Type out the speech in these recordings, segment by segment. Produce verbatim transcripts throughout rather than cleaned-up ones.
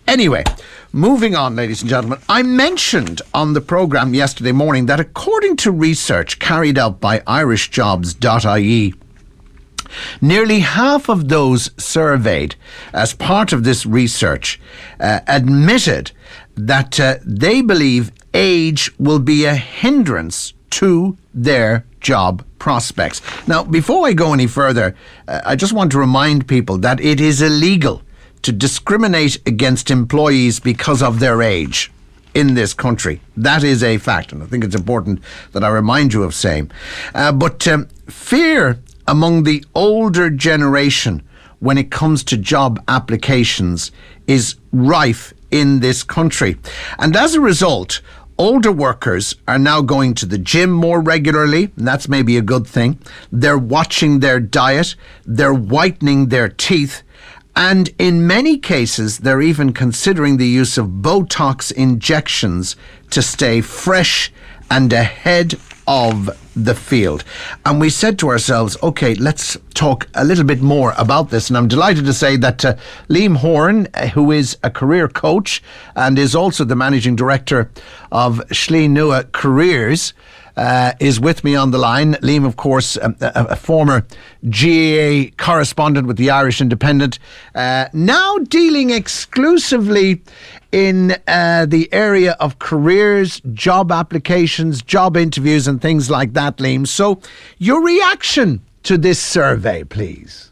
Anyway, moving on, ladies and gentlemen. I mentioned on the programme yesterday morning that according to research carried out by irish jobs dot I E, nearly half of those surveyed as part of this research uh, admitted that uh, they believe age will be a hindrance to their job prospects. Now, before I go any further, uh, I just want to remind people that it is illegal to discriminate against employees because of their age in this country. That is a fact, and I think it's important that I remind you of same. Uh, but um, fear among the older generation when it comes to job applications is rife in this country. And as a result, older workers are now going to the gym more regularly, and that's maybe a good thing. They're watching their diet, they're whitening their teeth, and in many cases, they're even considering the use of Botox injections to stay fresh and ahead of the field. And we said to ourselves, OK, let's talk a little bit more about this. And I'm delighted to say that uh, Liam Horan, uh, who is a career coach and is also the managing director of Shlí Nua Careers, Uh, is with me on the line. Liam, of course, a, a, a former G A A correspondent with the Irish Independent, uh, now dealing exclusively in uh, the area of careers, job applications, job interviews and things like that, Liam. So your reaction to this survey, please.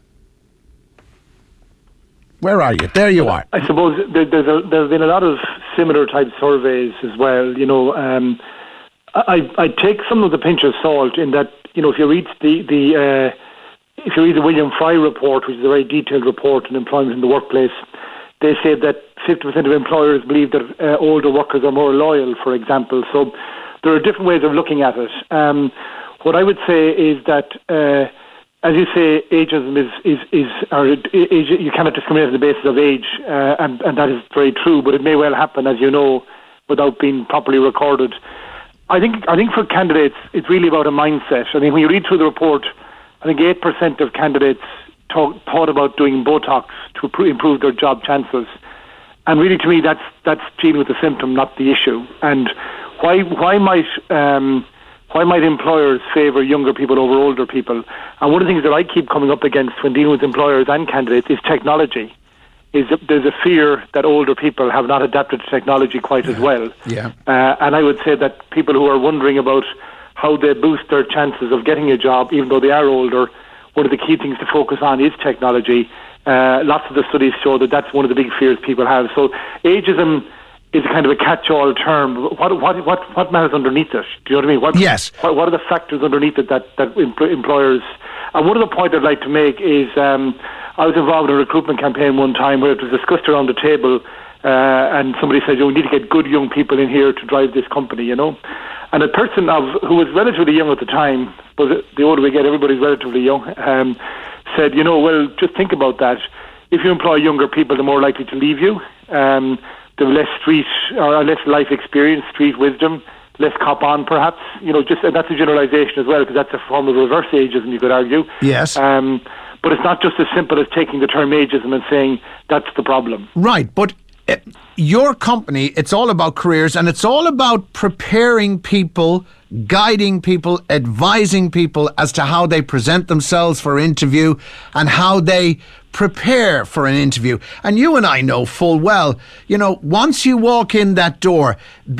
Where are you? There you are. I suppose there, there's a, there have been a lot of similar type surveys as well, you know. Um, I, I take some of the pinch of salt in that, you know, if you read the, the uh, if you read the William Fry report, which is a very detailed report on employment in the workplace, they say that fifty percent of employers believe that uh, older workers are more loyal, for example. So there are different ways of looking at it. Um, what I would say is that, uh, as you say, ageism is, is, is or age, you cannot discriminate on the basis of age, uh, and, and that is very true, but it may well happen, as you know, without being properly recorded. I think I think for candidates, it's really about a mindset. I mean, when you read through the report, I think eight percent of candidates talk, thought about doing Botox to improve their job chances. And really, to me, that's that's dealing with the symptom, not the issue. And why why might um, why might employers favour younger people over older people? And one of the things that I keep coming up against when dealing with employers and candidates is technology. Is that there's a fear that older people have not adapted to technology quite yeah. as well. Yeah. Uh, and I would say that people who are wondering about how they boost their chances of getting a job, even though they are older, one of the key things to focus on is technology. Uh, lots of the studies show that that's one of the big fears people have. So ageism is kind of a catch-all term. What what what what matters underneath it? Do you know what I mean? What, yes. What, what are the factors underneath it that, that employers... And one of the points I'd like to make is... Um, I was involved in a recruitment campaign one time where it was discussed around the table, uh, and somebody said, "You know, we need to get good young people in here to drive this company," you know. And a person of who was relatively young at the time, but the older we get, everybody's relatively young, um, said, "You know, well, just think about that. If you employ younger people, they're more likely to leave you. Um, they've less street or less life experience, street wisdom, less cop on, perhaps. You know, just and that's a generalisation as well, because that's a form of reverse ageism, you could argue. Yes. Um, But it's not just as simple as taking the term ageism and saying that's the problem. Right, but uh, your company, it's all about careers, and it's all about preparing people, guiding people, advising people as to how they present themselves for interview and how they prepare for an interview. And you and I know full well, you know, once you walk in that door,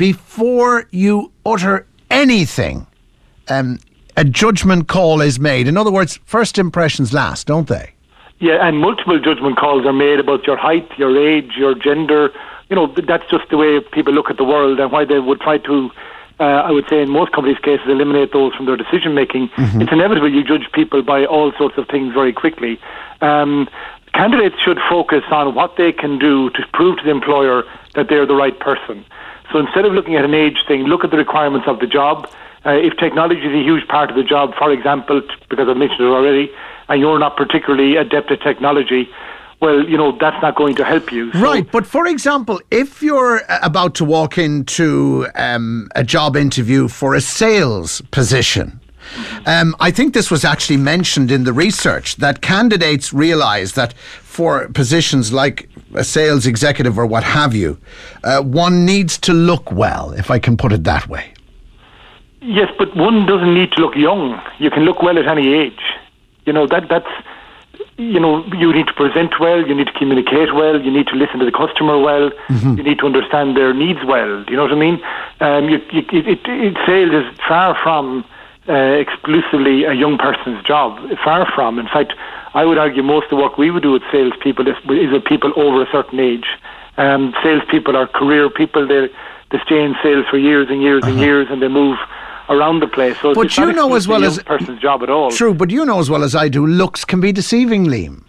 before you utter anything, um, a judgment call is made. In other words, first impressions last, don't they? Yeah, and multiple judgment calls are made about your height, your age, your gender. You know, that's just the way people look at the world, and why they would try to, uh, I would say in most companies' cases, eliminate those from their decision making. Mm-hmm. It's inevitable you judge people by all sorts of things very quickly. Um, candidates should focus on what they can do to prove to the employer that they're the right person. So instead of looking at an age thing, look at the requirements of the job. Uh, if technology is a huge part of the job, for example, because I've mentioned it already, and you're not particularly adept at technology, well, you know, that's not going to help you. So, right, but for example, if you're about to walk into um, a job interview for a sales position, um, I think this was actually mentioned in the research, that candidates realise that for positions like a sales executive or what have you, uh, one needs to look well, if I can put it that way. Yes, but one doesn't need to look young. You can look well at any age. You know, that that's, you know, you need to present well, you need to communicate well, you need to listen to the customer well, mm-hmm. you need to understand their needs well. Do you know what I mean? Um, you, you, it, it, it, sales is far from uh, exclusively a young person's job. Far from. In fact, I would argue most of the work we would do with salespeople is, is with people over a certain age. Um, salespeople are career people. They they stay in sales for years and years uh-huh. and years, and they move around the place. So but it's you not know as well as a person's job at all. True, but you know as well as I do, looks can be deceiving, Liam.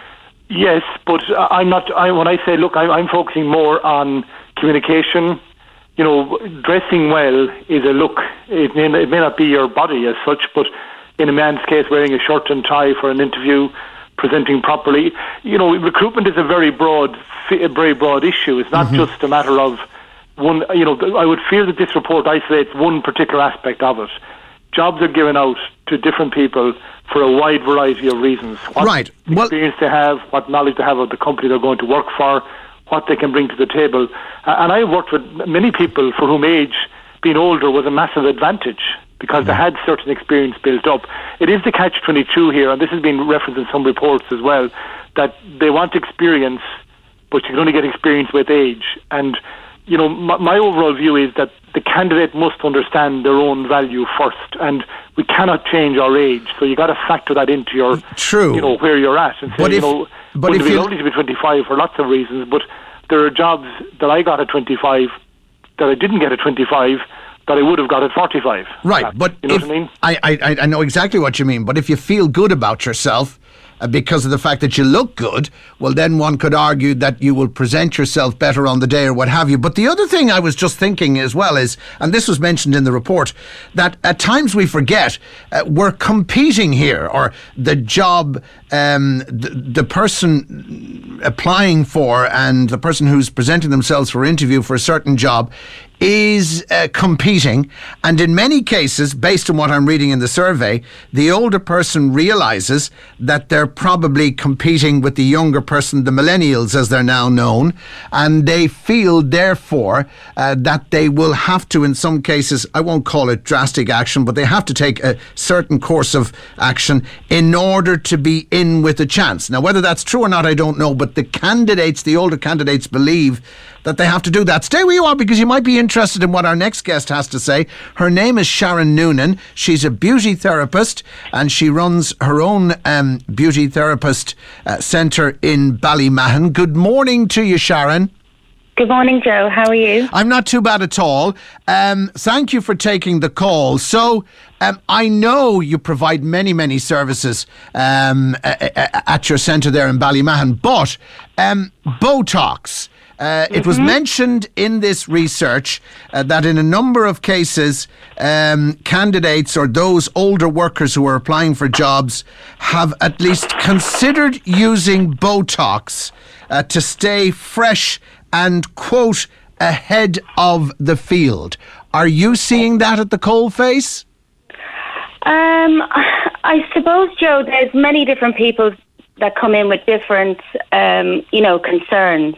Yes, but I'm not. I, when I say look, I'm, I'm focusing more on communication. You know, dressing well is a look. It may, it may not be your body as such, but in a man's case, wearing a shirt and tie for an interview, presenting properly. You know, recruitment is a very broad, a very broad issue. It's not mm-hmm. just a matter of one. You know, I would fear that this report isolates one particular aspect of it. Jobs are given out to different people for a wide variety of reasons. What right. Well, experience they have, what knowledge they have of the company they're going to work for, what they can bring to the table. Uh, and I worked with many people for whom age, being older, was a massive advantage because mm. they had certain experience built up. It is the catch twenty-two here, and this has been referenced in some reports as well, that they want experience, but you can only get experience with age. And, you know, my, my overall view is that the candidate must understand their own value first, and we cannot change our age. So you got to factor that into your, True. you know, where you're at, and say, but if, you know, but it would if be you lovely to be twenty-five for lots of reasons, but there are jobs that I got at twenty-five that I didn't get at twenty-five that I would have got at forty-five. Right, that, but you know if, what I mean? I, I, I know exactly what you mean, but if you feel good about yourself uh, because of the fact that you look good, well, then one could argue that you will present yourself better on the day or what have you. But the other thing I was just thinking as well is, and this was mentioned in the report, that at times we forget uh, we're competing here, or the job, um, the, the person applying for and the person who's presenting themselves for interview for a certain job is uh, competing, and in many cases, based on what I'm reading in the survey, the older person realises that they're probably competing with the younger person, the millennials as they're now known, and they feel therefore uh, that they will have to, in some cases, I won't call it drastic action, but they have to take a certain course of action in order to be in with a chance. Now, whether that's true or not, I don't know, but the candidates, the older candidates, believe that they have to do that. Stay where you are, because you might be interested in what our next guest has to say. Her name is Sharon Noonan. She's a beauty therapist, and she runs her own um, beauty therapist uh, centre in Ballymahon. Good morning to you, Sharon. Good morning, Joe. How are you? I'm not too bad at all. Um, thank you for taking the call. So, um, I know you provide many, many services um, at your centre there in Ballymahon, but um, Botox... Uh, it mm-hmm. was mentioned in this research uh, that in a number of cases, um, candidates or those older workers who are applying for jobs have at least considered using Botox uh, to stay fresh and, quote, ahead of the field. Are you seeing that at the coalface? Um, I suppose, Joe, there's many different people that come in with different, um, you know, concerns.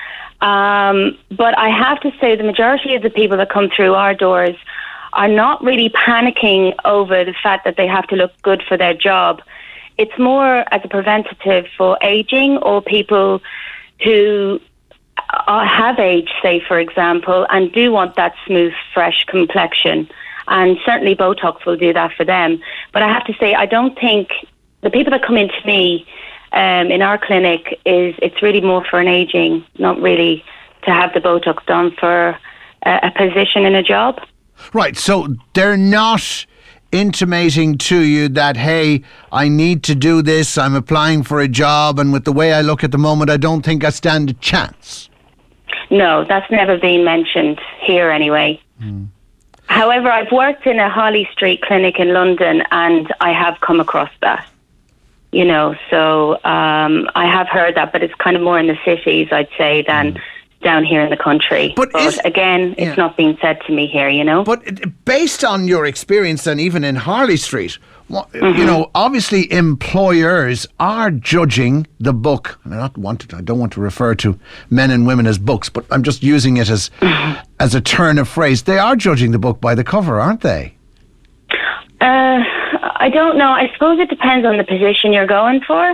Um, but I have to say the majority of the people that come through our doors are not really panicking over the fact that they have to look good for their job. It's more as a preventative for aging, or people who are, have aged, say, for example, and do want that smooth, fresh complexion. And certainly Botox will do that for them. But I have to say, I don't think the people that come into me Um, in our clinic, is it's really more for an ageing, not really to have the Botox done for a, a position in a job. Right, so they're not intimating to you that, hey, I need to do this, I'm applying for a job, and with the way I look at the moment, I don't think I stand a chance. No, that's never been mentioned here anyway. Mm. However, I've worked in a Harley Street clinic in London, and I have come across that. You know, so um, I have heard that, but it's kind of more in the cities, I'd say, than mm. down here in the country. But, but is, again, it's yeah. not being said to me here, you know. But based on your experience then, even in Harley Street, Mm-hmm. you know, obviously employers are judging the book. I not want to, I don't want to refer to men and women as books, but I'm just using it as mm-hmm. as a turn of phrase. They are judging the book by the cover, aren't they? Uh, I don't know. I suppose it depends on the position you're going for.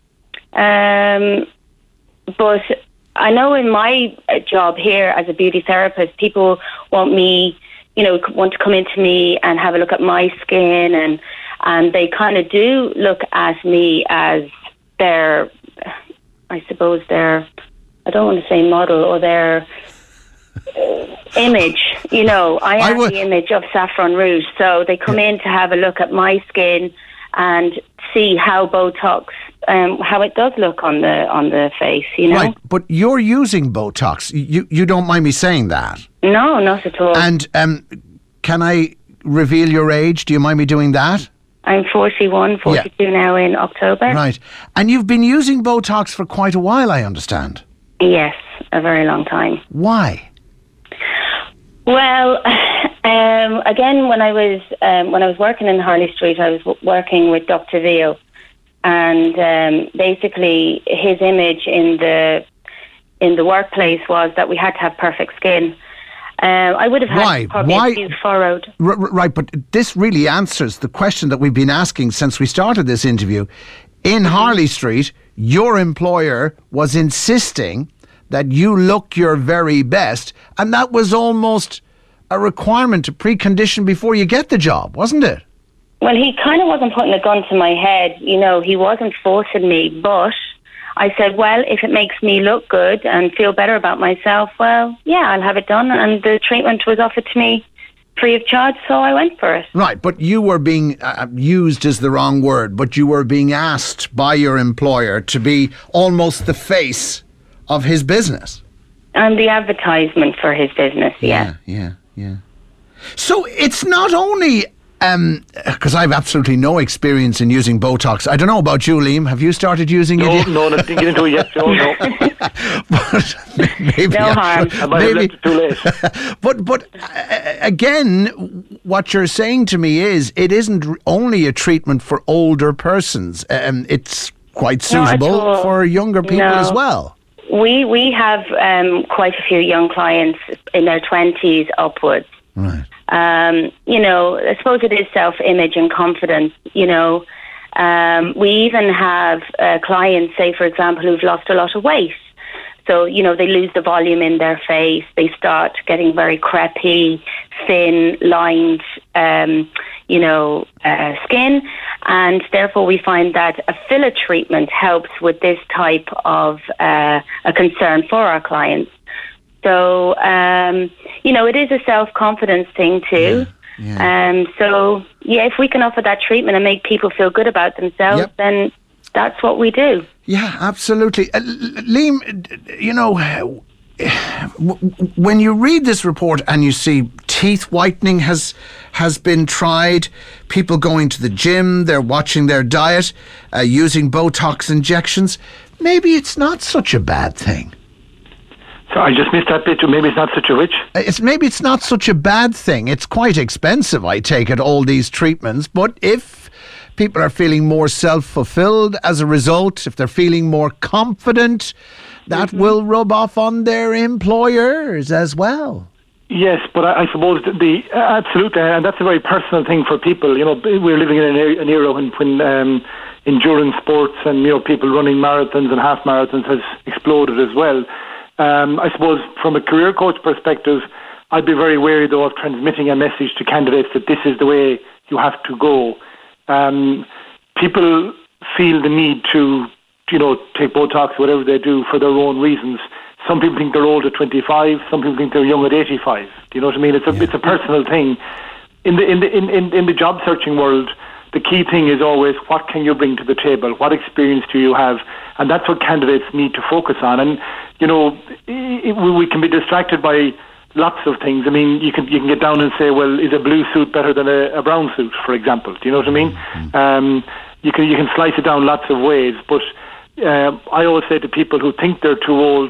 Um, but I know in my job here as a beauty therapist, people want me, you know, want to come into me and have a look at my skin, and and they kind of do look at me as their, I suppose their, I don't want to say model, or their uh, image. You know, I am I w- the image of Saffron Rouge, so they come in to have a look at my skin and see how Botox, um, how it does look on the on the face. You know, right? But you're using Botox. You you don't mind me saying that? No, not at all. And um, can I reveal your age? Do you mind me doing that? I'm forty-one, forty-two yeah. now in October. Right. And you've been using Botox for quite a while, I understand. Yes, a very long time. Why? Well, um, again, when I was um, when I was working in Harley Street, I was w- working with Doctor Vio, and um, basically his image in the in the workplace was that we had to have perfect skin. Um, I would have had Why? probably Why? a few furrowed. R- right, but this really answers the question that we've been asking since we started this interview. In mm-hmm. Harley Street, your employer was insisting that you look your very best, and that was almost a requirement, a precondition before you get the job, wasn't it? Well, he kind of wasn't putting a gun to my head. You know, he wasn't forcing me, but I said, well, if it makes me look good and feel better about myself, well, yeah, I'll have it done. And the treatment was offered to me free of charge, so I went for it. Right, but you were being, uh, used is the wrong word, but you were being asked by your employer to be almost the face of his business. And the advertisement for his business, yeah. Yeah, yeah, yeah. So it's not only... Because um, I've absolutely no experience in using Botox. I don't know about you, Liam. Have you started using no, it yet? No, no, I didn't get into it yet, Joe, no. but maybe no I harm. should, I might maybe, have left it too late. but, but uh, again, what you're saying to me is it isn't only a treatment for older persons. Um, it's quite suitable for younger people no. as well. We, we have um, quite a few young clients in their twenties upwards. Right. Um, you know, I suppose it is self-image and confidence, you know. Um, we even have uh, clients, say, for example, who've lost a lot of weight. So, you know, they lose the volume in their face. They start getting very crepey, thin, lined, um, you know, uh, skin. And therefore we find that a filler treatment helps with this type of uh, a concern for our clients. So, um, you know, it is a self-confidence thing too. Yeah, yeah. Um, so, yeah, if we can offer that treatment and make people feel good about themselves, yep. then that's what we do. Yeah, absolutely. Uh, Liam, you know, when you read this report and you see teeth whitening has has been tried, people going to the gym, they're watching their diet, uh, using Botox injections, maybe it's not such a bad thing. So I just missed that bit. Maybe it's not such a rich. It's maybe it's not such a bad thing. It's quite expensive, I take it, all these treatments. But if people are feeling more self-fulfilled as a result, if they're feeling more confident, that mm-hmm. will rub off on their employers as well. Yes, but I, I suppose the, the uh, absolutely, and that's a very personal thing for people. You know, we're living in an era, an era when, when um, endurance sports and, you know, people running marathons and half marathons has exploded as well. Um, I suppose from a career coach perspective, I'd be very wary, though, of transmitting a message to candidates that this is the way you have to go. Um, people feel the need to, you know, take Botox, whatever they do, for their own reasons. Some people think they're old at twenty-five. Some people think they're young at eighty-five. Do you know what I mean? It's a yeah. it's a personal thing. In the in the in, in, in the job searching world, the key thing is always what can you bring to the table? What experience do you have? And that's what candidates need to focus on. And, you know, it, we can be distracted by lots of things. I mean, you can you can get down and say, well, is a blue suit better than a, a brown suit, for example? Do you know what I mean? Mm-hmm. Um, you can you can slice it down lots of ways. But uh, I always say to people who think they're too old,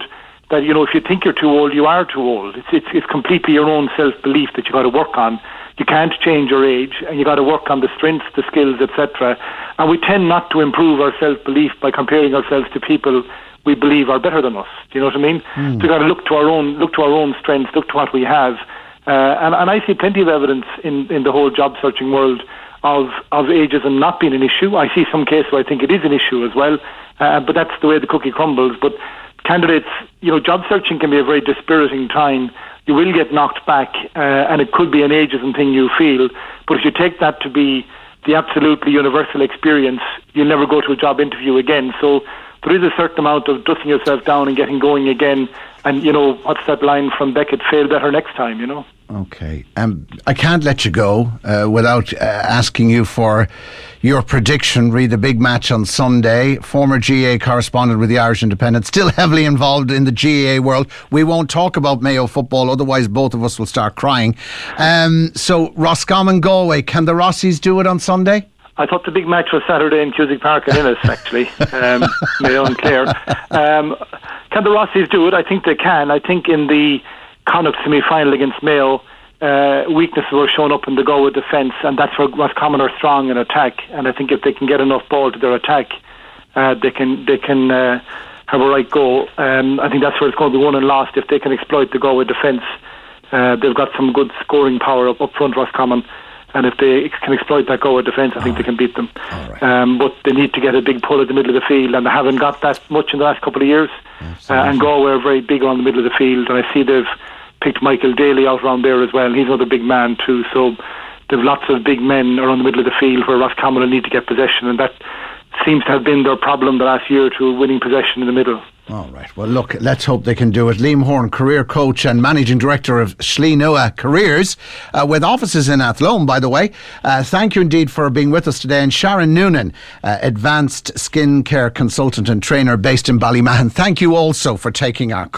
that, you know, if you think you're too old, you are too old. It's it's, it's completely your own self-belief that you got to work on. You can't change your age, and you got to work on the strengths, the skills, et cetera. And we tend not to improve our self-belief by comparing ourselves to people we believe are better than us. Do you know what I mean? Mm. So we got to look to our own, look to our own strengths, look to what we have. Uh, and, and I see plenty of evidence in, in the whole job searching world of of ageism not being an issue. I see some cases where I think it is an issue as well. Uh, but that's the way the cookie crumbles. But candidates, you know, job searching can be a very dispiriting time. You will get knocked back, uh, and it could be an ageism thing you feel. But if you take that to be the absolutely universal experience, you'll never go to a job interview again. So there is a certain amount of dusting yourself down and getting going again. And, you know, what's that line from Beckett? Fail better next time, you know. Okay. Um, I can't let you go uh, without uh, asking you for your prediction. Read the big match on Sunday. Former G A A correspondent with the Irish Independent, still heavily involved in the G A A world. We won't talk about Mayo football, otherwise both of us will start crying. Um, so, Roscommon Galway, can the Rossies do it on Sunday? I thought the big match was Saturday in Cusack Park in Ennis, actually. Um, Mayo and Clare. Um, can the Rossies do it? I think they can. I think in the Connacht semi-final against Mayo, uh, weaknesses were shown up in the Galway defence, and that's where Roscommon are strong in attack. And I think if they can get enough ball to their attack, uh, they can they can uh, have a right go. Um, I think that's where it's going to be won and lost if they can exploit the Galway defence. Uh, they've got some good scoring power up, up front, Roscommon. And if they can exploit that Galway defence, I think they can beat them. Right. Um, but they need to get a big pull at the middle of the field, and they haven't got that much in the last couple of years. Uh, and Galway are very big on the middle of the field, and I see they've picked Michael Daly out around there as well. He's another big man too. So they've lots of big men around the middle of the field where Roscommon will need to get possession, and that seems to have been their problem the last year or two, winning possession in the middle. All right. Well, look, let's hope they can do it. Liam Horn, career coach and managing director of Shleenua Careers, uh, with offices in Athlone, by the way. Uh, thank you indeed for being with us today. And Sharon Noonan, uh, advanced skin care consultant and trainer based in Ballymahan. Thank you also for taking our call.